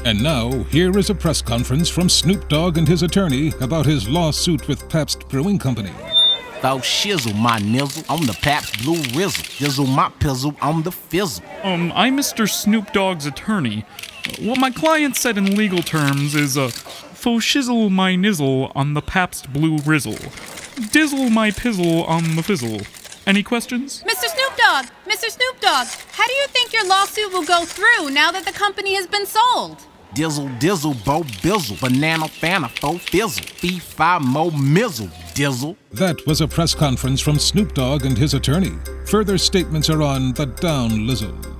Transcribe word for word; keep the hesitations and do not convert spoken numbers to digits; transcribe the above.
And now, here is a press conference from Snoop Dogg and his attorney about his lawsuit with Pabst Brewing Company. Thou shizzle my nizzle on the Pabst Blue Rizzle. Dizzle my pizzle on the fizzle. Um, I'm Mister Snoop Dogg's attorney. What my client said in legal terms is, uh, faux shizzle my nizzle on the Pabst Blue Rizzle. Dizzle my pizzle on the fizzle. Any questions? Mister Snoop Dogg! Mister Snoop Dogg! How do you think your lawsuit will go through now that the company has been sold? Dizzle, dizzle, bo, bizzle. Banana, fana, fo, fizzle. Fee, fi, mo, mizzle. Dizzle. That was a press conference from Snoop Dogg and his attorney. Further statements are on the Down Lizzle.